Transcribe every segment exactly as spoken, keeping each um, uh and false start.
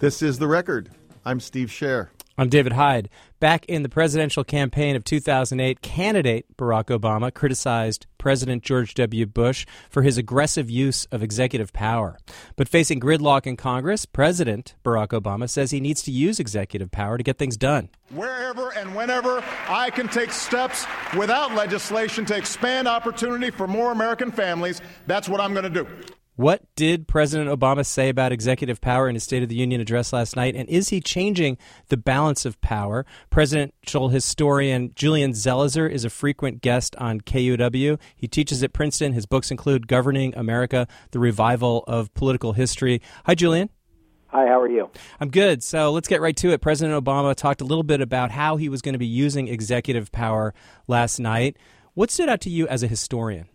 This is The Record. I'm Steve Scher. I'm David Hyde. Back in the presidential campaign of two thousand eight, candidate Barack Obama criticized President George W. Bush for his aggressive use of executive power. But facing gridlock in Congress, President Barack Obama says he needs to use executive power to get things done. Wherever and whenever I can take steps without legislation to expand opportunity for more American families, that's what I'm going to do. What did President Obama say about executive power in his State of the Union address last night? And is he changing the balance of power? Presidential historian Julian Zelizer is a frequent guest on K U W. He teaches at Princeton. His books include Governing America, The Revival of Political History. Hi, Julian. Hi, how are you? I'm good. So let's get right to it. President Obama talked a little bit about how he was going to be using executive power last night. What stood out to you as a historian?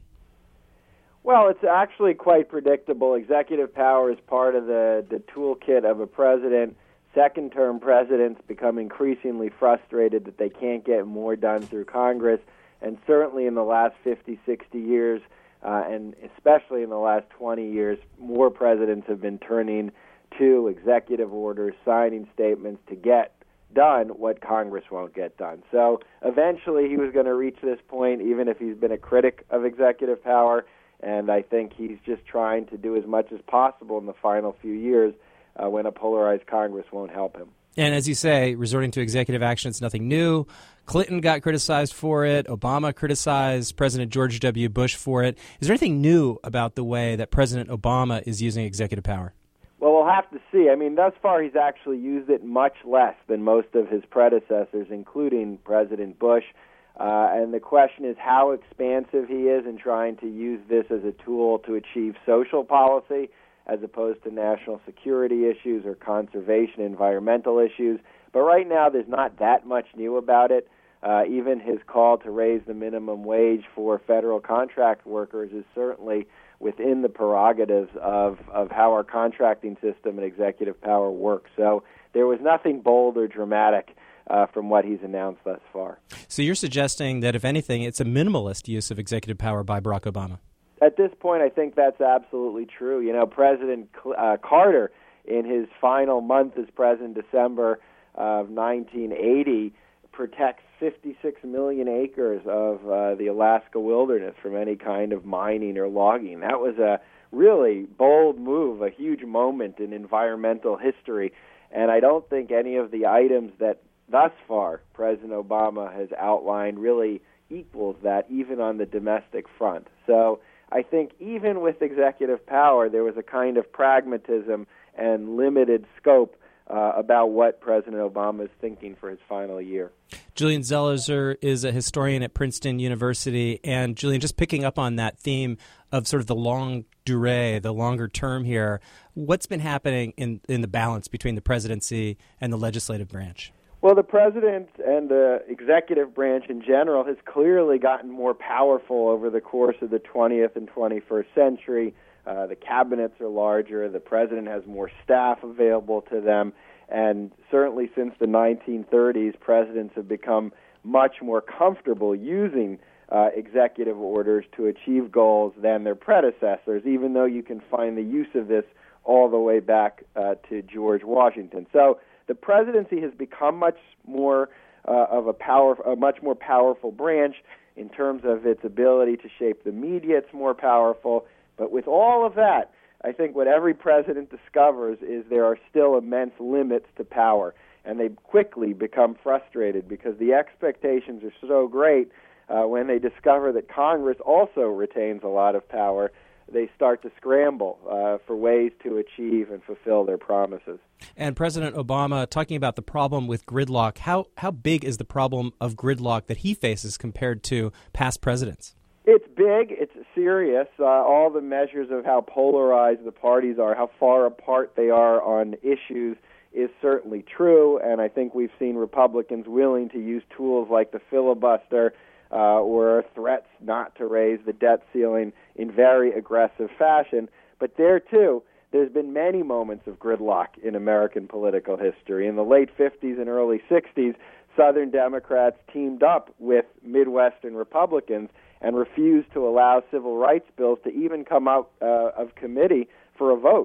Well, it's actually quite predictable. Executive power is part of the, the toolkit of a president. Second-term presidents become increasingly frustrated that they can't get more done through Congress. And certainly in the last fifty, sixty years, uh, and especially in the last twenty years, more presidents have been turning to executive orders, signing statements to get done what Congress won't get done. So eventually he was going to reach this point, even if he's been a critic of executive power. And I think he's just trying to do as much as possible in the final few years uh, when a polarized Congress won't help him. And as you say, resorting to executive action is nothing new. Clinton got criticized for it. Obama criticized President George W. Bush for it. Is there anything new about the way that President Obama is using executive power? Well, we'll have to see. I mean, thus far he's actually used it much less than most of his predecessors, including President Bush. Uh, and the question is how expansive he is in trying to use this as a tool to achieve social policy as opposed to national security issues or conservation, environmental issues. But right now there's not that much new about it. Uh, even his call to raise the minimum wage for federal contract workers is certainly within the prerogatives of, of how our contracting system and executive power works. So there was nothing bold or dramatic Uh, from what he's announced thus far. So you're suggesting that, if anything, it's a minimalist use of executive power by Barack Obama? At this point, I think that's absolutely true. You know, President uh, Carter, in his final month as president, December of nineteen eighty, protects fifty-six million acres of uh, the Alaska wilderness from any kind of mining or logging. That was a really bold move, a huge moment in environmental history. And I don't think any of the items that thus far President Obama has outlined really equals that, even on the domestic front. So I think even with executive power, there was a kind of pragmatism and limited scope uh, about what President Obama is thinking for his final year. Julian Zelizer is a historian at Princeton University. And Julian, just picking up on that theme of sort of the longue durée, the longer term here, what's been happening in, in the balance between the presidency and the legislative branch? Well, the president and the executive branch in general has clearly gotten more powerful over the course of the twentieth and twenty-first century. Uh, the cabinets are larger. The president has more staff available to them. And certainly since the nineteen thirties, presidents have become much more comfortable using uh, executive orders to achieve goals than their predecessors, even though you can find the use of this all the way back uh, to George Washington. So the presidency has become much more uh, of a power, a much more powerful branch in terms of its ability to shape the media. It's more powerful. But with all of that, I think what every president discovers is there are still immense limits to power, and they quickly become frustrated because the expectations are so great uh, when they discover that Congress also retains a lot of power. They start to scramble uh, for ways to achieve and fulfill their promises. And President Obama, talking about the problem with gridlock, how, how big is the problem of gridlock that he faces compared to past presidents? It's big. It's serious. Uh, all the measures of how polarized the parties are, how far apart they are on issues is certainly true. And I think we've seen Republicans willing to use tools like the filibuster Uh, or threats not to raise the debt ceiling in very aggressive fashion. But there, too, there's been many moments of gridlock in American political history. In the late fifties and early sixties, Southern Democrats teamed up with Midwestern Republicans and refused to allow civil rights bills to even come out uh, of committee for a vote.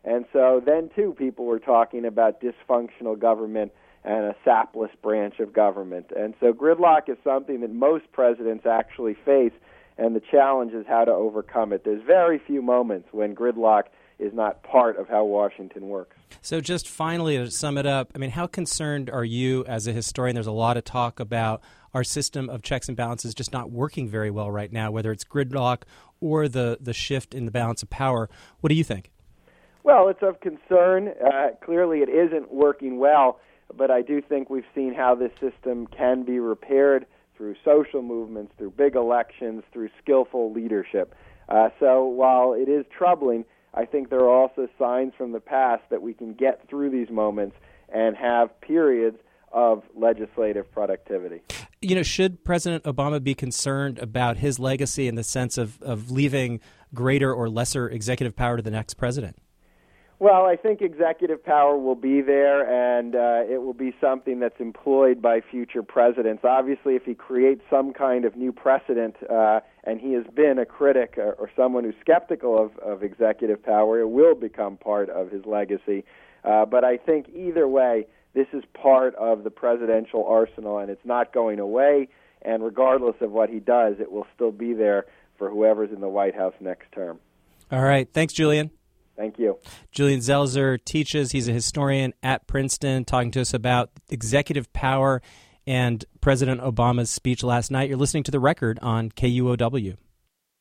And so then, too, people were talking about dysfunctional government and a sapless branch of government. And so gridlock is something that most presidents actually face, and the challenge is how to overcome it. There's very few moments when gridlock is not part of how Washington works. So just finally, to sum it up, I mean, how concerned are you as a historian? There's a lot of talk about our system of checks and balances just not working very well right now, whether it's gridlock or the, the shift in the balance of power. What do you think? Well, it's of concern. Uh, clearly it isn't working well, but I do think we've seen how this system can be repaired through social movements, through big elections, through skillful leadership. Uh, so while it is troubling, I think there are also signs from the past that we can get through these moments and have periods of legislative productivity. You know, should President Obama be concerned about his legacy in the sense of, of leaving greater or lesser executive power to the next president? Well, I think executive power will be there, and uh, it will be something that's employed by future presidents. Obviously, if he creates some kind of new precedent, uh, and he has been a critic or, or someone who's skeptical of, of executive power, it will become part of his legacy. Uh, but I think either way, this is part of the presidential arsenal, and it's not going away. And regardless of what he does, it will still be there for whoever's in the White House next term. All right. Thanks, Julian. Thank you. Julian Zelizer teaches. He's a historian at Princeton, talking to us about executive power and President Obama's speech last night. You're listening to The Record on K U O W.